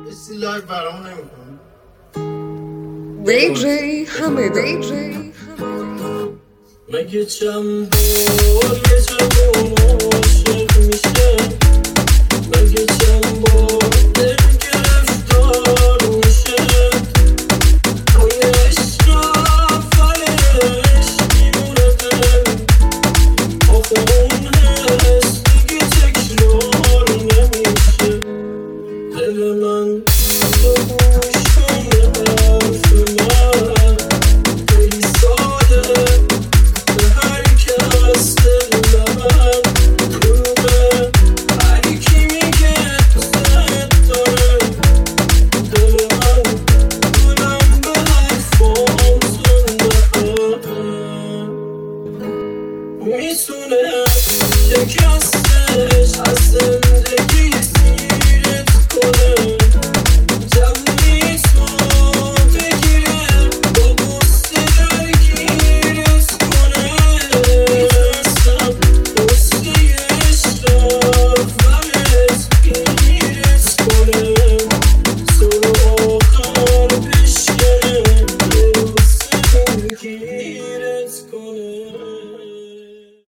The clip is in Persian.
کسی لایو برامون نمیکنه. دیجی حمید مگه چند بار یه جوون عاشق میشه، مگه چند بار دل گرفتار میشه، توی عشق اولش دیوونه دل، آخه اون حس دیگه تکرار نمیشه. دل من تو گوش کن حرف من،